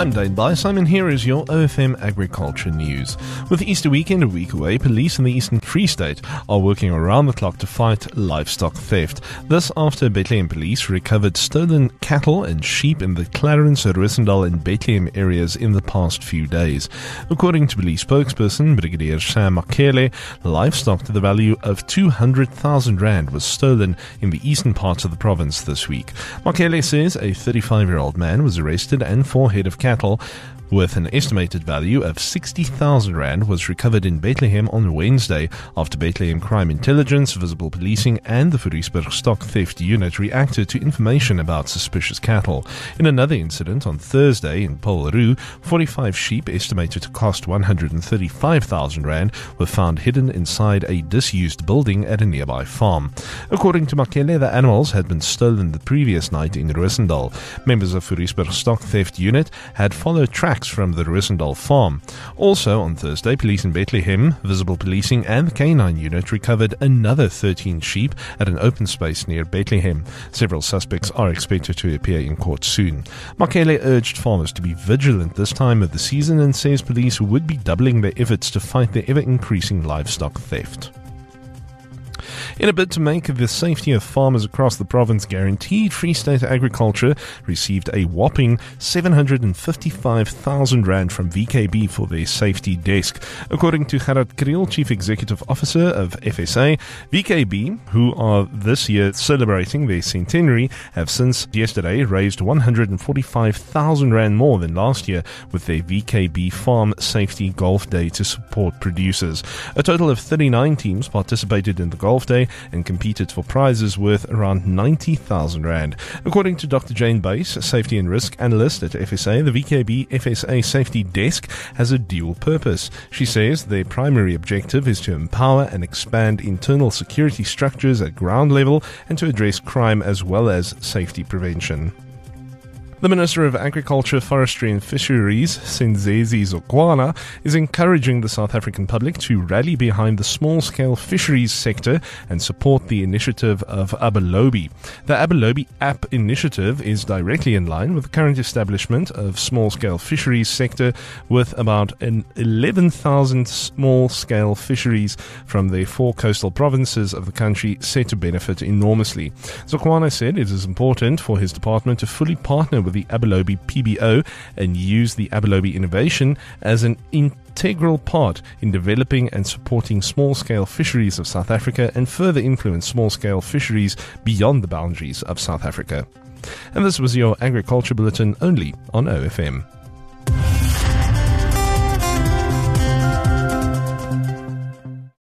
I'm Dane Bysime, and here is your OFM Agriculture News. With the Easter weekend a week away, police in the Eastern Free State are working around the clock to fight livestock theft. This after Bethlehem police recovered stolen cattle and sheep in the Clarence, Roosendaal and Bethlehem areas in the past few days. According to police spokesperson Brigadier Sam Makele, livestock to the value of 200,000 rand was stolen in the eastern parts of the province this week. Makele says a 35-year-old man was arrested and 4 head of cattle with an estimated value of 60,000 rand was recovered in Bethlehem on Wednesday after Bethlehem Crime Intelligence, Visible Policing and the Fourierberg Stock Theft Unit reacted to information about suspicious cattle. In another incident on Thursday in Paul-Roo, 45 sheep estimated to cost 135,000 rand were found hidden inside a disused building at a nearby farm. According to Makele, the animals had been stolen the previous night in Roosendaal. Members of Fourierberg Stock Theft Unit had followed tracks from the Roosendaal farm. Also on Thursday, police in Bethlehem, Visible Policing and the K9 unit recovered another 13 sheep at an open space near Bethlehem. Several suspects are expected to appear in court soon. Makele urged farmers to be vigilant this time of the season and says police would be doubling their efforts to fight the ever-increasing livestock theft. In a bid to make the safety of farmers across the province guaranteed, Free State Agriculture received a whopping 755,000 rand from VKB for their safety desk. According to Gerard Kriel, Chief Executive Officer of FSA, VKB, who are this year celebrating their centenary, have since yesterday raised 145,000 rand more than last year with their VKB Farm Safety Golf Day to support producers. A total of 39 teams participated in the Golf Day and competed for prizes worth around 90,000 rand. According to Dr. Jane Bass, Safety and Risk Analyst at FSA, the VKB FSA Safety Desk has a dual purpose. She says their primary objective is to empower and expand internal security structures at ground level and to address crime as well as safety prevention. The Minister of Agriculture, Forestry and Fisheries, Senzesi Zokwana, is encouraging the South African public to rally behind the small-scale fisheries sector and support the initiative of Abalobi. The Abalobi app initiative is directly in line with the current establishment of small-scale fisheries sector, with about 11,000 small-scale fisheries from the 4 coastal provinces of the country set to benefit enormously. Zokwana said it is important for his department to fully partner with the Abalobi PBO and use the Abalobi innovation as an integral part in developing and supporting small-scale fisheries of South Africa and further influence small-scale fisheries beyond the boundaries of South Africa. And this was your Agriculture Bulletin only on OFM.